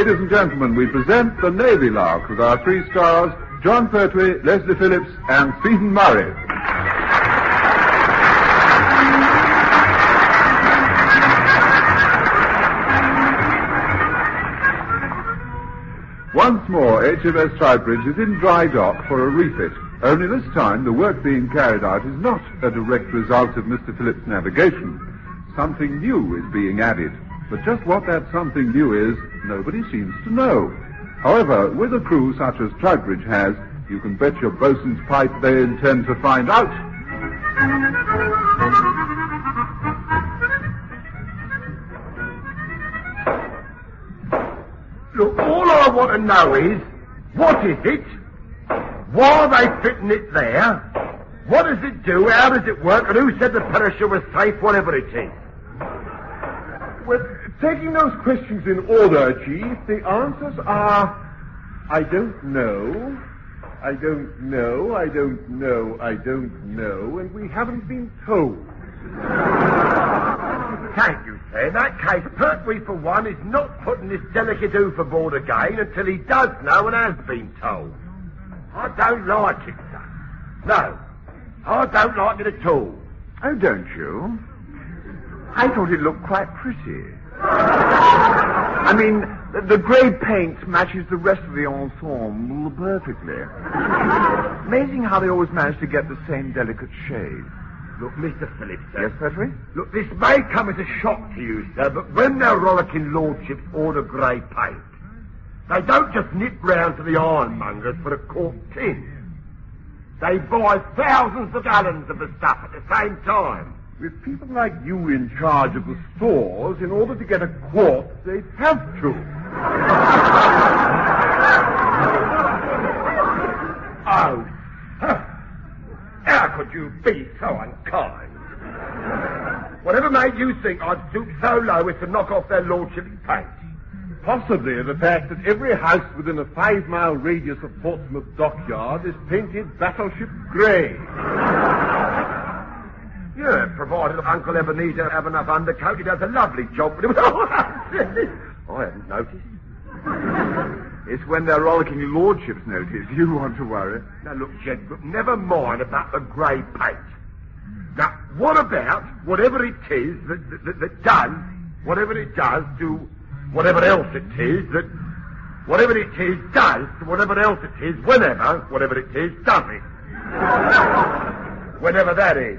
Ladies and gentlemen, we present the Navy Lark with our 3 stars, John Pertwee, Leslie Phillips, and Stephen Murray. Once more, HMS Trowbridge is in dry dock for a refit. Only this time, the work being carried out is not a direct result of Mr. Phillips' navigation. Something new is being added. But just what that something new is, nobody seems to know. However, with a crew such as Trowbridge has, you can bet your bosun's pipe they intend to find out. Look, all I want to know is, what is it? Why are they fitting it there? What does it do? How does it work? And who said the perisher was safe, whatever it is? Well, taking those questions in order, Chief, the answers are, I don't know, I don't know, I don't know, I don't know, and we haven't been told. Thank you, sir. In that case, Pertwee, for one, is not putting this delicate overboard again until he does know and has been told. I don't like it, sir. No, I don't like it at all. Oh, don't you? I thought it looked quite pretty. I mean, the grey paint matches the rest of the ensemble perfectly. Amazing how they always manage to get the same delicate shade. Look, Mr. Phillips, sir. Yes, Pertwee? Look, this may come as a shock to you, sir, but when their rollicking lordships order grey paint, they don't just nip round to the ironmongers for a quart tin. They buy thousands of gallons of the stuff at the same time. With people like you in charge of the stores, in order to get a quart, they'd have to. Oh, how could you be so unkind? Whatever made you think I'd stoop so low as to knock off their lordship's paint? Possibly the fact that every house within a 5-mile radius of Portsmouth Dockyard is painted battleship grey. Yeah, provided Uncle Ebenezer have enough undercoat, he does a lovely job. But I hadn't noticed. It's when their rollicking lordships notice you want to worry. Now look, Jed, never mind about the grey paint. Now, what about whatever it is that does, whatever it does to whatever else it is that, whatever it is does to whatever else it is, whenever, whatever it is, does it. Whenever that is.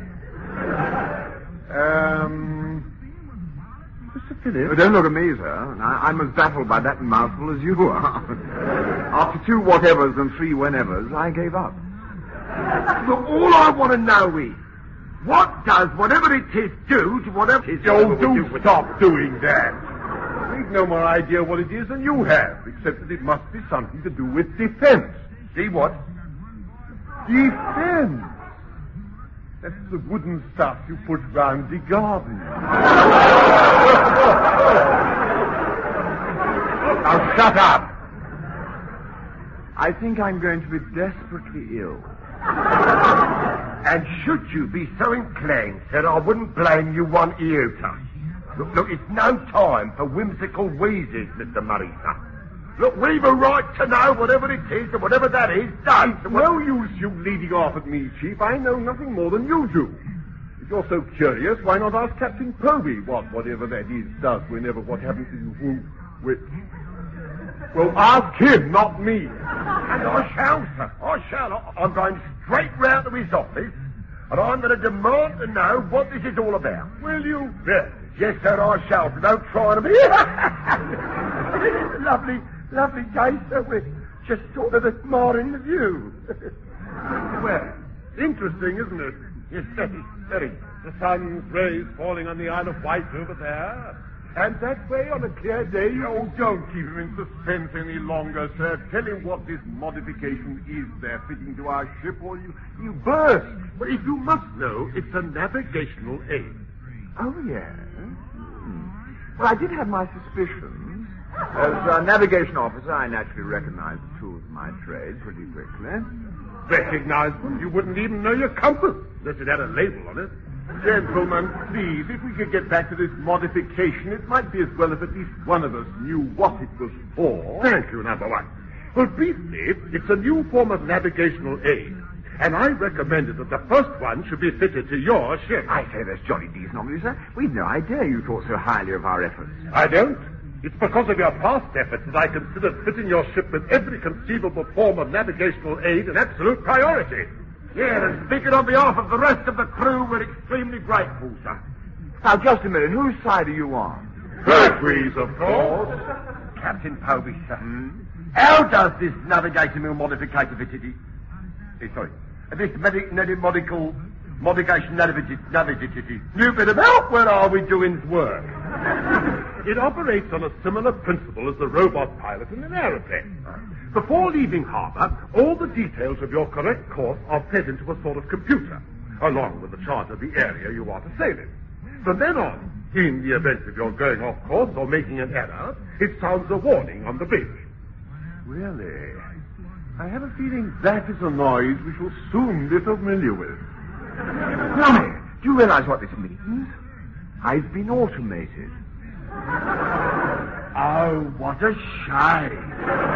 Mr. Phillips? Oh, don't look at me, sir. I'm as baffled by that mouthful as you are. After 2 whatevers and 3 whenevers, I gave up. Look, all I want to know is, what does whatever it is do to whatever it is... Oh, do stop doing that. We've no more idea what it is than you have, except that it must be something to do with defense. See what? Defense. That's the wooden stuff you put round the garden. Now shut up. I think I'm going to be desperately ill. And should you be so inclined, sir, I wouldn't blame you 1 iota. Look, it's no time for whimsical wheezes, Mr. Murray, sir. Look, we've a right to know whatever it is, and whatever that is, does. It's no use you leading off at me, Chief. I know nothing more than you do. If you're so curious, why not ask Captain Povey whatever that is does whenever what happens to you? Well, ask him, not me. And I shall, sir. I shall. I'm going straight round to his office, and I'm going to demand to know what this is all about. Will you? Yes, sir, I shall. So don't try to be... It's a lovely day, sir. We're just sort of admiring the view. Well, interesting, isn't it? Yes, very, very. The sun's rays falling on the Isle of Wight over there. And that way on a clear day. Oh, don't keep him in suspense any longer, sir. Tell him what this modification is they're fitting to our ship, or you burst. But if you must know, it's a navigational aid. Oh, yes. Well, I did have my suspicions. As a navigation officer, I naturally recognize the tools of my trade pretty quickly. Recognize them? You wouldn't even know your compass, unless it had a label on it. Gentlemen, please, if we could get back to this modification, it might be as well if at least one of us knew what it was for. Thank you, number one. Well, briefly, it's a new form of navigational aid. And I recommended that the first one should be fitted to your ship. I say that's jolly decent of you, sir. We'd no idea you thought so highly of our efforts. I don't. It's because of your past efforts that I considered fitting your ship with every conceivable form of navigational aid an absolute priority. Yeah, and speaking on behalf of the rest of the crew, we're extremely grateful, sir. Now, just a minute. Whose side are you on? Pertwee's, of course. Captain Povey, sir. How does this navigational modification this modification new bit of help, where are we doing work? It operates on a similar principle as the robot pilot in an aeroplane. Before leaving harbor, all the details of your correct course are fed into a sort of computer, along with the chart of the area you are to sail in. From then on, in the event of your going off course or making an error, it sounds a warning on the bridge. Really? I have a feeling that is a noise we shall soon be familiar with. Blimey, do you realize what this means? I've been automated. Oh, what a shame.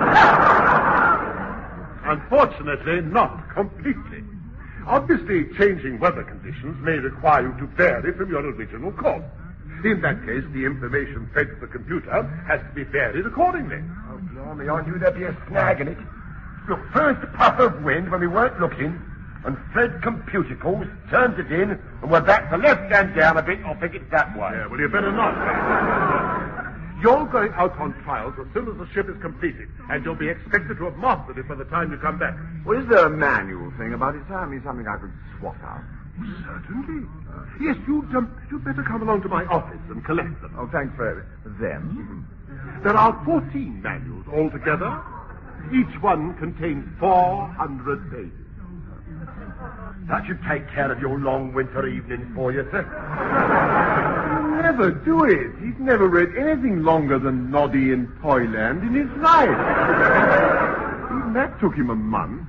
Unfortunately, not completely. Obviously, changing weather conditions may require you to vary from your original course. In that case, the information fed to the computer has to be varied accordingly. Oh, blimey, I knew there'd be a snag in it. Look, first puff of wind when we weren't looking, and Fred computer calls, turns it in, and we're back to left hand down a bit. I think it's that way. Yeah, well, you better not. You're going out on trials as soon as the ship is completed, and you'll be expected to have mastered it by the time you come back. Well, is there a manual thing about it, sir? I mean, something I could swat out. Certainly. Yes, you'd better come along to my office and collect them. Oh, thanks for them. There are 14 manuals altogether. Each one contains 400 pages. That should take care of your long winter evenings for you, sir. Never do it. He's never read anything longer than Noddy in Toyland in his life. Even that took him a month.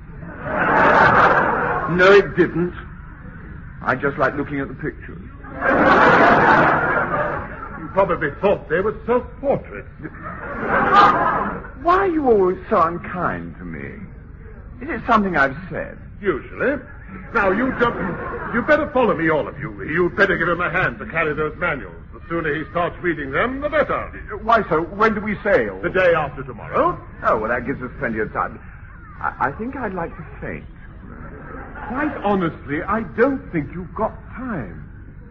No, it didn't. I just like looking at the pictures. You probably thought they were self-portraits. Why are you always so unkind to me? Is it something I've said? Usually. Now, you better follow me, all of you. You'd better give him a hand to carry those manuals. The sooner he starts reading them, the better. Why so? When do we sail? The day after tomorrow. Oh, well, that gives us plenty of time. I think I'd like to faint. Quite honestly, I don't think you've got time.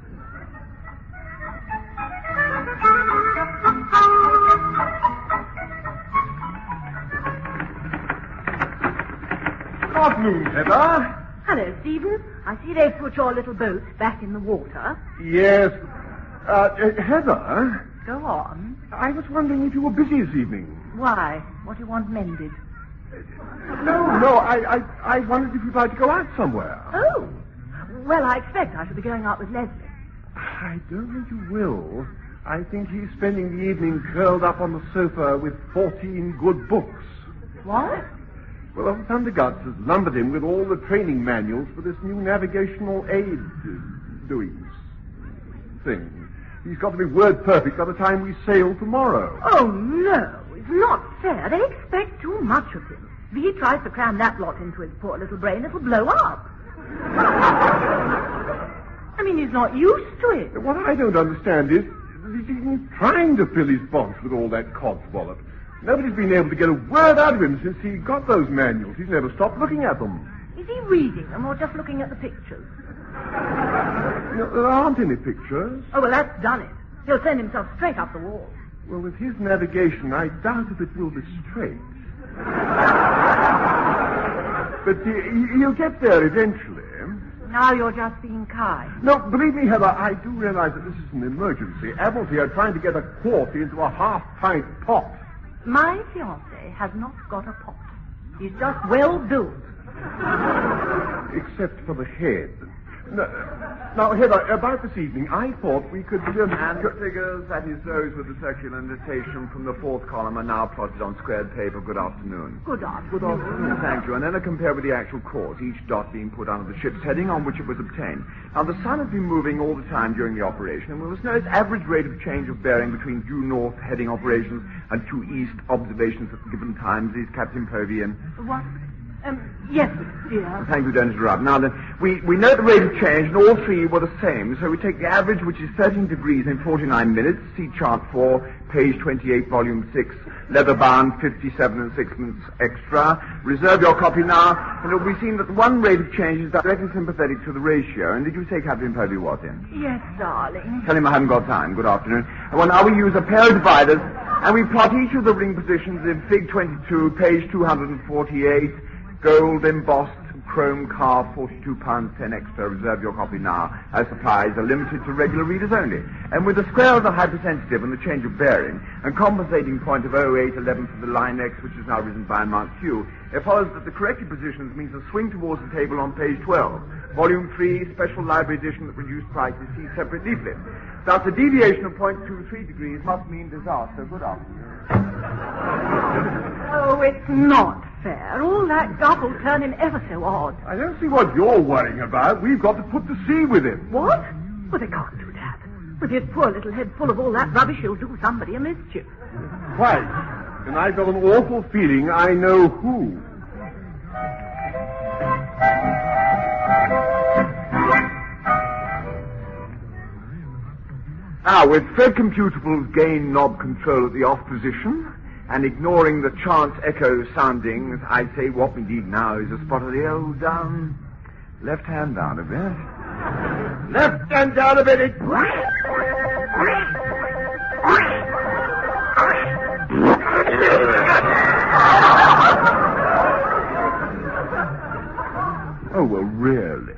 Good afternoon, Heather. Hello, Stephen. I see they've put your little boat back in the water. Yes. Heather, Go on. I was wondering if you were busy this evening. Why? What do you want mended? No, I wondered if you'd like to go out somewhere. Oh. Well, I expect I shall be going out with Leslie. I don't think you will. I think he's spending the evening curled up on the sofa with 14 good books. What? Well, old Thunderguts has lumbered him with all the training manuals for this new navigational aid thing. He's got to be word perfect by the time we sail tomorrow. Oh, no. It's not fair. They expect too much of him. If he tries to cram that lot into his poor little brain, it'll blow up. I mean, he's not used to it. What I don't understand is that he's even trying to fill his box with all that codswallop. Nobody's been able to get a word out of him since he got those manuals. He's never stopped looking at them. Is he reading them or just looking at the pictures? No, there aren't any pictures. Oh, well, that's done it. He'll send himself straight up the wall. Well, with his navigation, I doubt if it will be straight. But he'll get there eventually. Now you're just being kind. No, believe me, Heather, I do realize that this is an emergency. Admiralty are trying to get a quart into a half-pint pot. My fiancé has not got a pot. He's just well built. Except for the head. Now, Heather, about this evening, I thought we could... And the figures, that is those with the circular indentation from the fourth column, are now plotted on squared paper. Good afternoon. Good afternoon. Good afternoon, thank you. And then are compared with the actual course, each dot being put under the ship's heading on which it was obtained. Now, the sun has been moving all the time during the operation, and we must know its average rate of change of bearing between due north heading operations and due east observations at given times. Is Captain Povey in? What? Yes, dear. Thank you, don't interrupt. Now, then, we note the rate of change, and all three were the same. So we take the average, which is 13 degrees in 49 minutes. See chart 4, page 28, volume 6. Leather bound, 57 and 6 minutes extra. Reserve your copy now, and it will be seen that the one rate of change is directly sympathetic to the ratio. And did you say Captain Povey was in? Yes, darling. Tell him I haven't got time. Good afternoon. Well, now we use a pair of dividers, and we plot each of the ring positions in Fig 22, page 248. Gold embossed chrome carved, £42 10 extra. Reserve your copy now, as supplies are limited to regular readers only. And with the square of the hypersensitive and the change of bearing, and compensating point of 0811 for the line X, which is now risen by a mark Q, it follows that the corrected positions means a swing towards the table on page 12. Volume 3, special library edition at reduced prices, see separate leaflet. Thus, a deviation of 0.23 degrees must mean disaster. Good afternoon. Oh, it's not fair. All that guff will turn him ever so odd. I don't see what you're worrying about. We've got to put to sea with him. What? Well, they can't do that. With his poor little head full of all that rubbish, he'll do somebody a mischief. Quite. And I've got an awful feeling I know who. Now, with Fred Computable's gain knob control at the off position, and ignoring the chance echo soundings, I say what we need now is a spot of the old left hand down a bit. Left hand down a bit. Oh, well, really?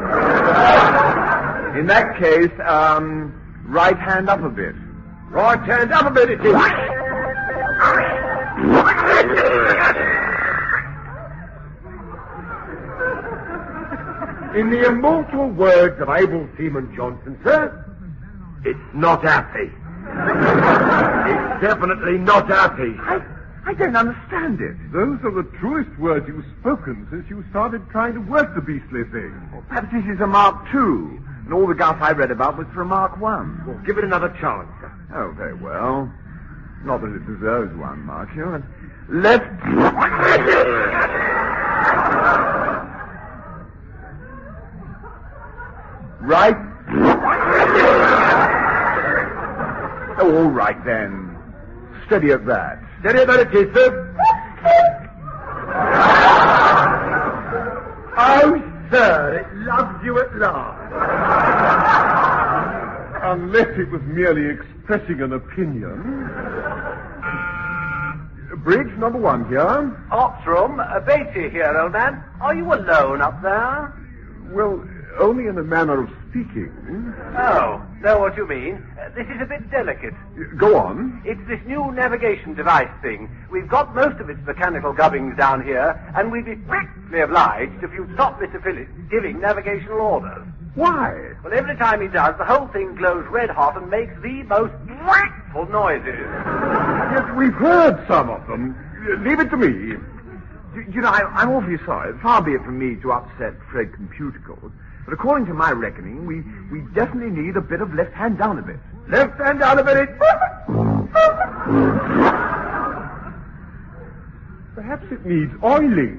In that case, right hand up a bit. Right hand up a bit, it is. In the immortal words of Abel Seaman Johnson, sir, it's not happy. It's definitely not happy. I don't understand it. Those are the truest words you've spoken since you started trying to work the beastly thing. Well, perhaps this is a Mark II, and all the guff I read about was for a Mark I. Well, give it another chance, sir. Oh, very well. Not that it deserves one, mark you. And left... right... Oh, all right, then. Steady at that. Steady at that it is, sir. Oh, sir, it loves you at last. Unless it was merely expressing an opinion. Bridge number 1 here. Ops room, Beatty here, old man. Are you alone up there? Well, only in a manner of speaking. Oh, know what you mean. This is a bit delicate. Go on. It's this new navigation device thing. We've got most of its mechanical gubbings down here, and we'd be practically obliged if you'd stop Mr. Phillips giving navigational orders. Why? Well, every time he does, the whole thing glows red hot and makes the most frightful noises. Yes, we've heard some of them. Leave it to me. You know, I'm awfully sorry. Far be it from me to upset Fred Computicle, but according to my reckoning, we definitely need a bit of left hand down a bit. Left hand down a bit. Perhaps it needs oiling.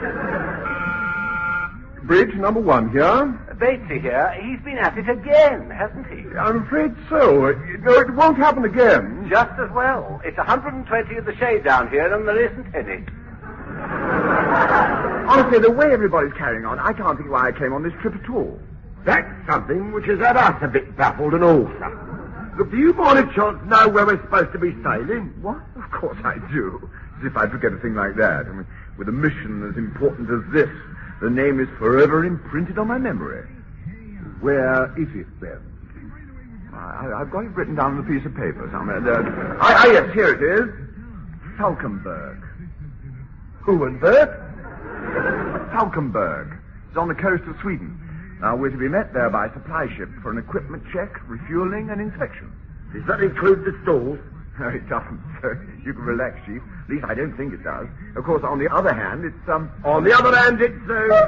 Bridge number 1 here. Beatty here, he's been at it again, hasn't he? I'm afraid so. No, it won't happen again. Just as well. It's 120 of the shade down here, and there isn't any. Honestly, the way everybody's carrying on, I can't think why I came on this trip at all. That's something which has had us a bit baffled and all, sir. Look, do you by any chance know where we're supposed to be sailing? What? Of course I do. As if I'd forget a thing like that. I mean, with a mission as important as this, the name is forever imprinted on my memory. Where is it, then? I've got it written down on a piece of paper somewhere. Yes, here it is. Falkenberg. Who and Bert? Falkenberg. It's on the coast of Sweden. Now, we're to be met there by supply ship for an equipment check, refueling, and inspection. Does that include the stalls? No, it doesn't, sir. You can relax, Chief. At least I don't think it does. Of course, on the other hand, it's, On the other hand, it's,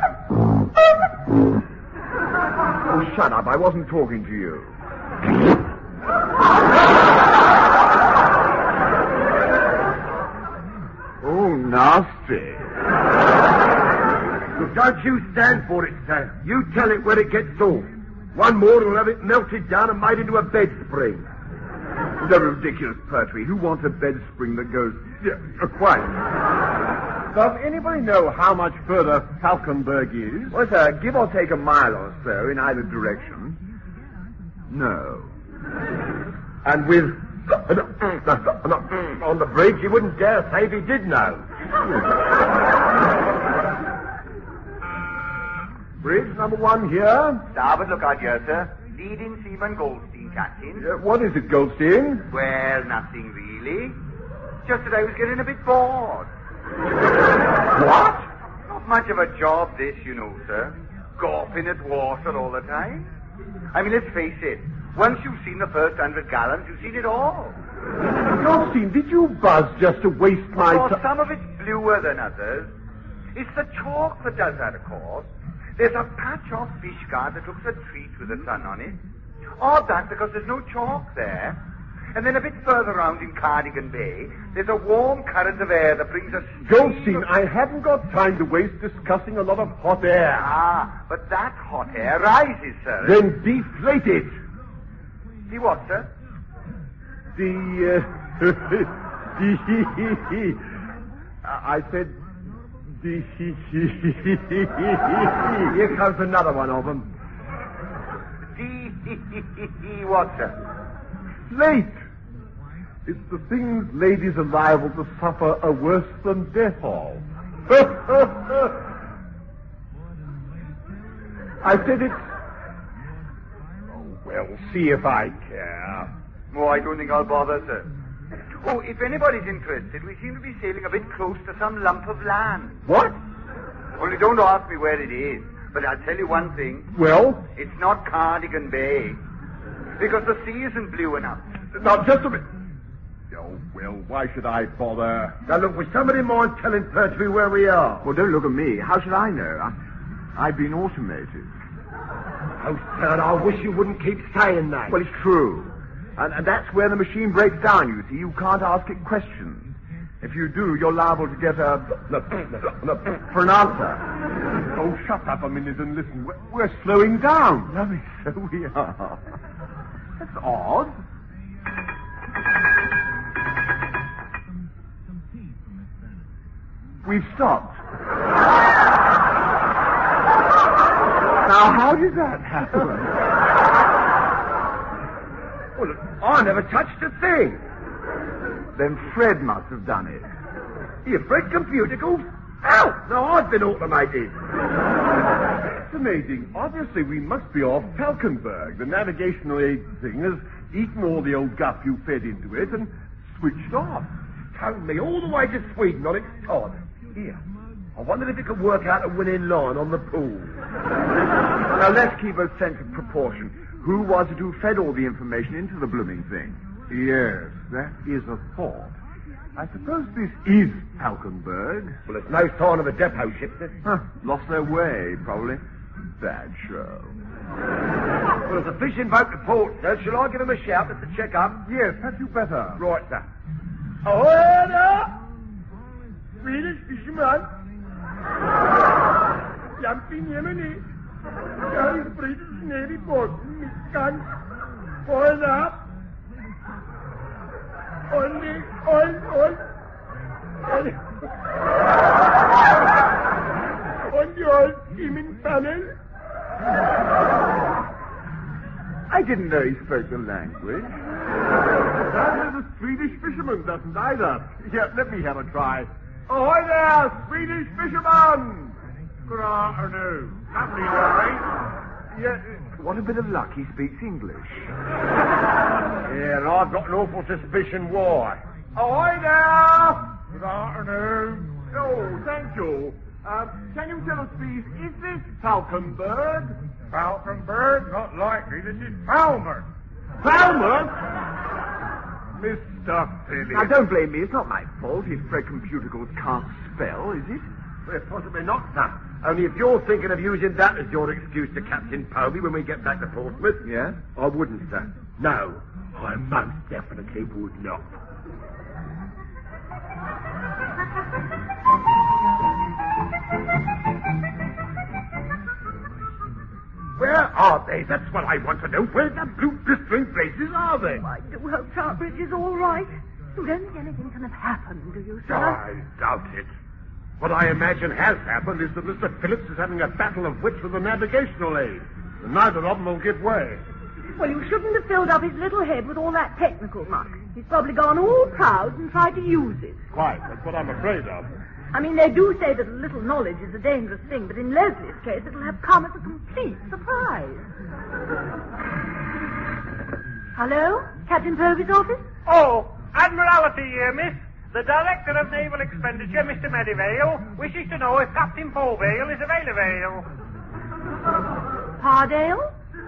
Oh, shut up. I wasn't talking to you. Oh, nasty. Don't you stand for it, sir. You tell it when it gets off. One more will have it melted down and made into a bed spring. The ridiculous pertwee. Who wants a bed spring that goes... Yeah, quite. Does anybody know how much further Falkenberg is? Well, sir, give or take a mile or so in either direction. No. And with... on the bridge, he wouldn't dare say if he did know. Bridge number 1 here. Starboard lookout here, sir. Leading seaman Goldstein, Captain. What is it, Goldstein? Well, nothing really. Just that I was getting a bit bored. What? Not much of a job, this, you know, sir. Gawping at water all the time. I mean, let's face it. Once you've seen the first 100 gallons, you've seen it all. Goldstein, did you buzz just to waste my Of course, time? some of it's bluer than others. It's the chalk that does that, of course. There's a patch of fish guard that looks a treat with the sun on it. Odd that, because there's no chalk there. And then a bit further round in Cardigan Bay, there's a warm current of air that brings a stream Goldstein, of... I haven't got time to waste discussing a lot of hot air. Ah, but that hot air rises, sir. Then deflate it. See what, sir? I said... Here comes another one of them. What, sir? Late. It's the things ladies are liable to suffer are worse than death of. I said it... Oh, well, see if I care. Oh, I don't think I'll bother, sir. Oh, if anybody's interested, we seem to be sailing a bit close to some lump of land. What? Only don't ask me where it is. But I'll tell you one thing. Well? It's not Cardigan Bay. Because the sea isn't blue enough. Now, just a minute. Oh, well, why should I bother? Now, look, would somebody mind telling Pertwee where we are? Well, don't look at me. How should I know? I've been automated. Oh, sir, I wish you wouldn't keep saying that. Well, it's true. And that's where the machine breaks down, you see. You can't ask it questions. If you do, you're liable to get for an answer. Oh, shut up a minute and listen. We're slowing down. Lummy, so we are. That's odd. We've stopped. Now, how did that happen? Well, look, I never touched a thing. Then Fred must have done it. Your Fred Computicals? Ow! No, I've been automated. It's amazing. Obviously, we must be off Falkenberg. The navigational aid thing has eaten all the old guff you fed into it and switched off. Towed me all the way to Sweden on its pod. Here. I wondered if it could work out a winning line on the pool. Now, let's keep a sense of proportion. Who was it who fed all the information into the blooming thing? Yes, that is a thought. I suppose this is Falkenberg. Well, it's no sign of a depot ship, sir. Huh, lost their way, probably. Bad show. Well, there's a fishing boat to port, sir. Shall I give him a shout just to check up? Yes, perhaps you better. Right, sir. Ahoy there! Swedish fisherman. Jumping Yemeni. There is British Navy boat. Miscan. Point up. Only. On the old steaming panel. I didn't know he spoke the language. And the Swedish fisherman doesn't either. Here, let me have a try. Ahoy there, Swedish fisherman! Good afternoon. Lovely, all right? Yeah, what a bit of luck he speaks English. Yeah, and I've got an awful suspicion why. Ahoy there! Good afternoon. Oh, thank you. Can you tell us, please, is this Falkenberg? Falkenberg? Not likely. This is Palmer. Palmer? Mr. Phillips. Now, don't blame me. It's not my fault if Fred Computicals can't spell, is it? Well, possibly not, sir. Only if you're thinking of using that as your excuse to Captain Povey when we get back to Portsmouth. Yeah? I wouldn't, sir. No, I most definitely would not. Where are they? That's what I want to know. Where the blue blistering places are they? I do hope Troutbridge is all right. You don't think anything can have happened, do you, sir? I doubt it. What I imagine has happened is that Mr. Phillips is having a battle of wits with the navigational aid. And neither of them will give way. Well, you shouldn't have filled up his little head with all that technical muck. He's probably gone all proud and tried to use it. Quite. That's what I'm afraid of. I mean, they do say that a little knowledge is a dangerous thing, but in Leslie's case, it'll have come as a complete surprise. Hello? Captain Povey's office? Oh, Admiralty here, miss. The Director of Naval Expenditure, Mr. Merivale, wishes to know if Captain Povale is available. Pardale?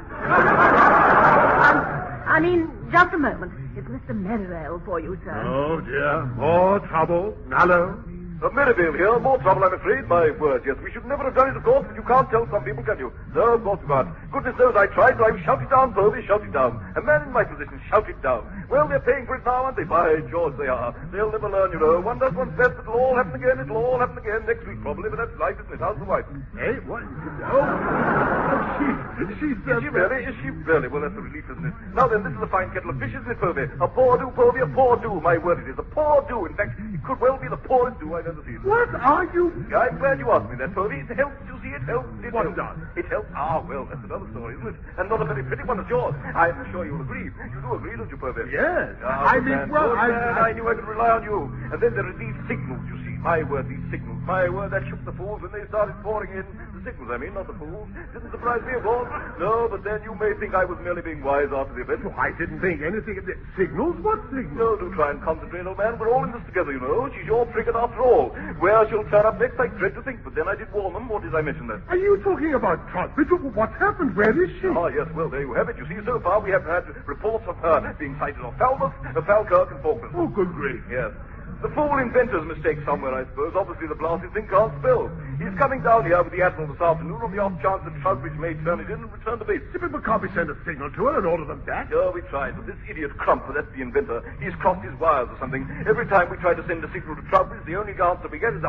I mean, just a moment. It's Mr. Merivale for you, sir. Oh, dear. More trouble. Hello? Merivale here. More trouble, I'm afraid. My word, yes. We should never have done it, of course, but you can't tell some people, can you? No, of course you can't. Goodness knows I tried, but I shouted down, Povey, shouted down. A man in my position shouted down. Well, they're paying for it now, aren't they? By George, they are. They'll never learn, you know. One does one's best, but it'll all happen again. It'll all happen again next week, probably, but that's life, isn't it? How's the wife? Hey, what? Oh, she's... Is she really? Is she really? Well, that's a relief, isn't it? Now then, this is a fine kettle of fish, isn't it, Povey? A poor do, Povey, a poor do. My word, it is. A poor do. In fact, it could well be the poorest do I've ever seen. What are you... I'm glad you asked me that, Povey. It helps, you see, it helps. What does? It helps. Ah, well, that's another story, isn't it? And not a very pretty one as yours. I'm sure you'll agree. You do agree, don't you, Povey? Yes. I knew I could rely on you. And then there are these signals, you see. My word, these signals. My word, that shook the fools when they started pouring in. The signals, I mean, not the fools. Didn't surprise me, of course. No, but then you may think I was merely being wise after the event. Oh, I didn't think anything of the signals. What signals? No, do try and concentrate, old man. We're all in this together, you know. She's your frigate after all. Where she'll turn up next, I dread to think. But then I did warn them. What did I mention that? Are you talking about Troutbridge? What's happened? Where is she? Ah, yes, well, there you have it. You see, so far we have had reports of her being sighted off Falmouth, Falkirk, and Falkland. Oh, good grief. Yes. The fool inventor's mistake somewhere, I suppose. Obviously, the blasted thing can't spell. He's coming down here with the Admiral this afternoon on the off chance that Troutbridge may turn it in and return to base. But can't we send a signal to her and order them back? Sure, we tried, but this idiot Crump, that's the inventor, he's crossed his wires or something. Every time we try to send a signal to Troutbridge, the only answer we get is a...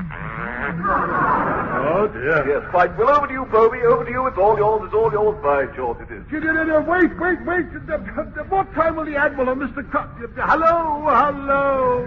Oh, dear. Yes, quite. Well, over to you, Povey. Over to you. It's all yours. It's all yours. By George, it is. No, wait. What time will the Admiral and Mr. Crump... Hello.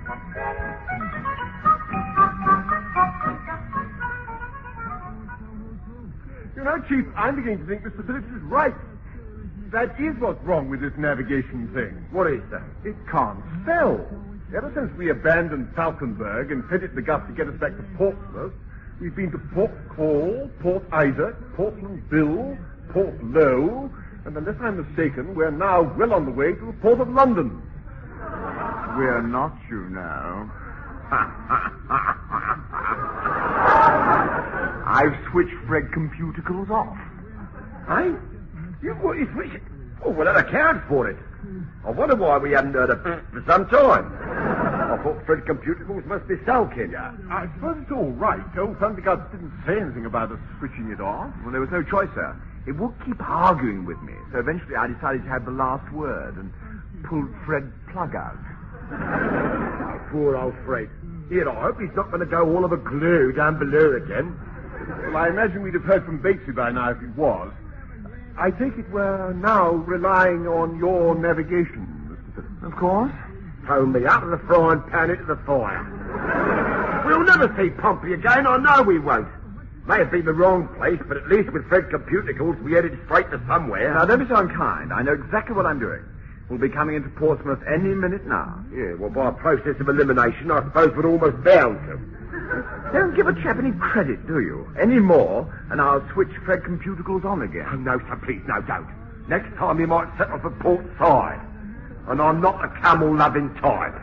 You know, Chief, I'm beginning to think Mr. Phillips is right. That is what's wrong with this navigation thing. What is that? It can't spell. Ever since we abandoned Falkenberg and fed it the guff to get us back to Portsmouth, we've been to Port Call, Port Isaac, Portland Bill, Port Low, and unless I'm mistaken, we're now well on the way to the Port of London. We're not, you know. I've switched Fred Computicals off. Well, that accounts for it. I wonder why we hadn't heard of it for some time. I thought Fred Computicals must be sulking. I suppose it's all right. Old Thunderguts didn't say anything about us switching it off. Well, there was no choice, sir. It would keep arguing with me, so eventually I decided to have the last word and pulled Fred's plug out. Poor old Fred. Here, I hope he's not going to go all of a glue down below again. Well, I imagine we'd have heard from Batesy by now if it was. I take it we're now relying on your navigation, Mr. Phillips. Of course. Throw me out of the frying pan into the fire. We'll never see Pompey again, I know we won't. May have been the wrong place, but at least with Fred Computicals, we headed straight to somewhere. Now, don't be so unkind. I know exactly what I'm doing. We'll be coming into Portsmouth any minute now. Yeah, well, by a process of elimination, I suppose we're almost bound to. Don't give a chap any credit, do you? Any more, and I'll switch Fred Computicals on again. Oh, no, sir, please, no, don't. Next time you might settle for port side. And I'm not a camel-loving type.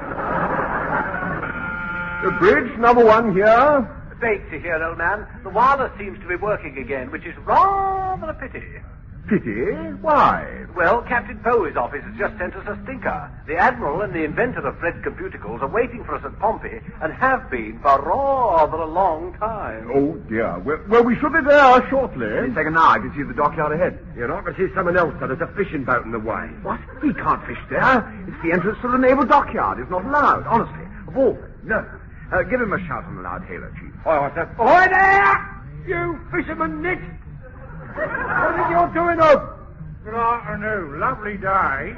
The bridge, number 1 here. Batesy here, old man. The wireless seems to be working again, which is right rather a pity. Pity? Why? Well, Captain Poe's office has just sent us a stinker. The Admiral and the inventor of Fred's Computicals are waiting for us at Pompey and have been for rather a long time. Oh, dear. Well, we should be there shortly. Second now, I can see the dockyard ahead. You're not going to see someone else, sir. There's a fishing boat in the way. What? We can't fish there. It's the entrance to the naval dockyard. It's not allowed, honestly. Of all things. No. Give him a shout on the loud hailer, Chief. Oh, what's that? Ahoy there! You fisherman Nick! What are you doing up? Good afternoon. Lovely day.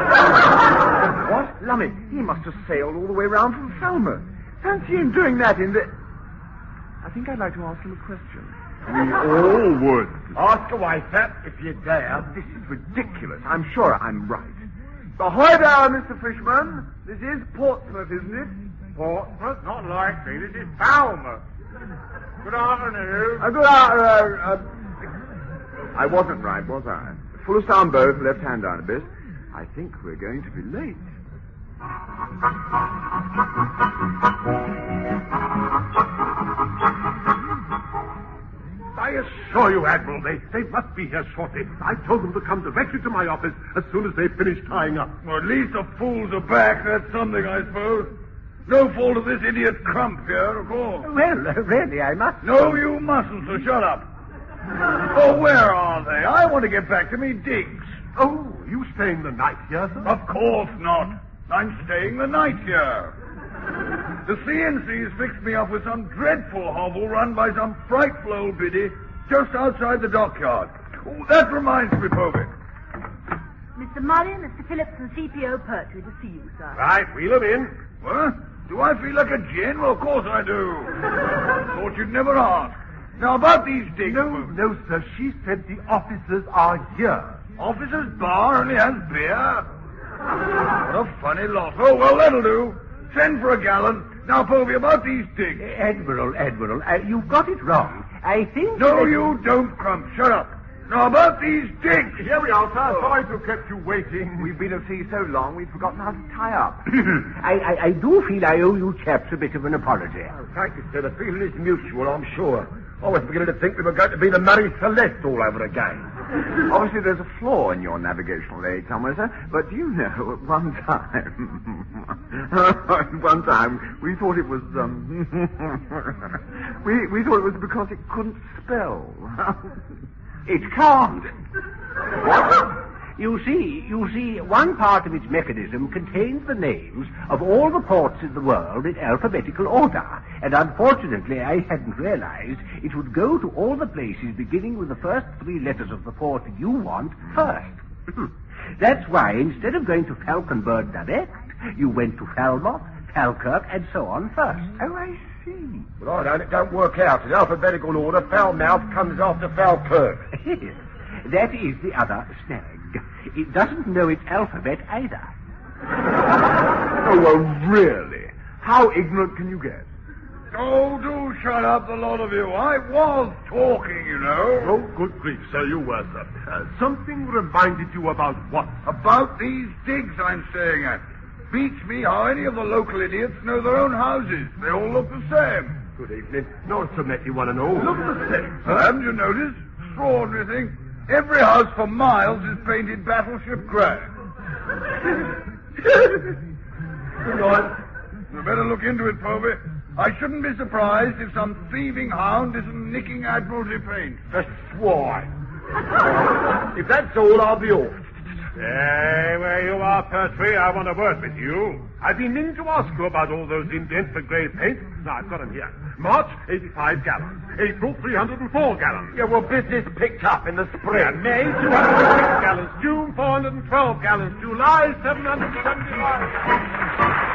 What? Lummy, he must have sailed all the way round from Falmouth. Fancy him doing that in the... I think I'd like to ask him a question. We all would. Ask away, sir, if you dare. This is ridiculous. I'm sure I'm right. Ahoy there, Mr. Fishman. This is Portsmouth, isn't it? Portsmouth? Not likely. This is Falmouth. Good afternoon. Good afternoon. I wasn't right, was I? Full of sound both, left hand down a bit. I think we're going to be late. I assure you, Admiral, they must be here shortly. I told them to come directly to my office as soon as they finish tying up. Well, at least the fools are back. That's something, I suppose. No fault of this idiot Crump here, of course. Well, really, I must. No, you mustn't, so shut up. Oh, where are they? I want to get back to me digs. Oh, you staying the night here, sir? Of course not. I'm staying the night here. The CNC's fixed me up with some dreadful hovel run by some frightful old biddy just outside the dockyard. Oh, that reminds me, Povey. Mr. Murray, Mr. Phillips, and CPO Pertwee to see you, sir. Right, wheel him in. What? Do I feel like a gin? Well, of course I do. Thought you'd never ask. Now, about these digs... No, sir. She said the officers are here. Officers' bar only has beer? What a funny lot. Oh, well, that'll do. Send for a gallon. Now, Povey, about these digs. Admiral, you've got it wrong. I think... No, you don't, Crump. Shut up. Now, about these digs. Here we are, sir. Sorry to have kept you waiting. We've been at sea so long, we've forgotten how to tie up. I do feel I owe you chaps a bit of an apology. Oh, thank you, sir. The feeling is mutual, I'm sure. I was beginning to think we were going to be the Marie Celeste all over again. Obviously, there's a flaw in your navigational aid somewhere, sir. But do you know, at one time, we thought it was, we thought it was because it couldn't spell. It can't. What? You see, one part of its mechanism contains the names of all the ports in the world in alphabetical order. And unfortunately, I hadn't realized it would go to all the places beginning with the first three letters of the port you want first. That's why, instead of going to Falconbird direct, you went to Falmouth, Falkirk, and so on first. Oh, I see. Well, it don't work out. In alphabetical order, Falmouth comes after Falkirk. That is the other snag. It doesn't know its alphabet either. Oh, well, really? How ignorant can you get? Oh, do shut up, the lot of you. I was talking, you know. Oh, good grief, sir, you were, sir. Something reminded you about what? About these digs I'm staying at. Beats me how any of the local idiots know their own houses. They all look the same. Good evening. Not so many one and all. Look the same. Haven't you noticed? Extraordinary thing. Every house for miles is painted Battleship Grey. Good night. You better look into it, Povey. I shouldn't be surprised if some thieving hound isn't nicking Admiralty paint. That's why. If that's all, I'll be off. Where you are, Pertwee, I want to work with you. I've been meaning to ask you about all those indents for grey paint. Now, I've got them here. March, 85 gallons. April, 304 gallons. Yeah, well, business picked up in the spring. Yeah, May, 206 gallons. June, 412 gallons. July, 775.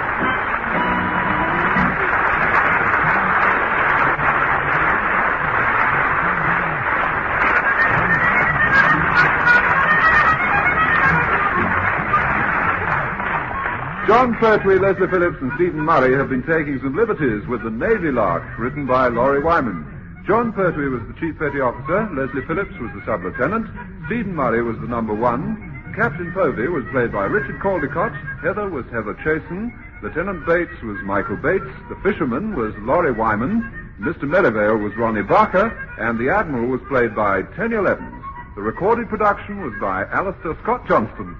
John Pertwee, Leslie Phillips, and Stephen Murray have been taking some liberties with The Navy Lark, written by Laurie Wyman. John Pertwee was the Chief Petty Officer, Leslie Phillips was the Sub-Lieutenant, Stephen Murray was the number one, Captain Povey was played by Richard Caldecott, Heather was Heather Chasen, Lieutenant Bates was Michael Bates, the fisherman was Laurie Wyman, Mr. Merivale was Ronnie Barker, and the Admiral was played by Tonya Levens. The recorded production was by Alistair Scott Johnston.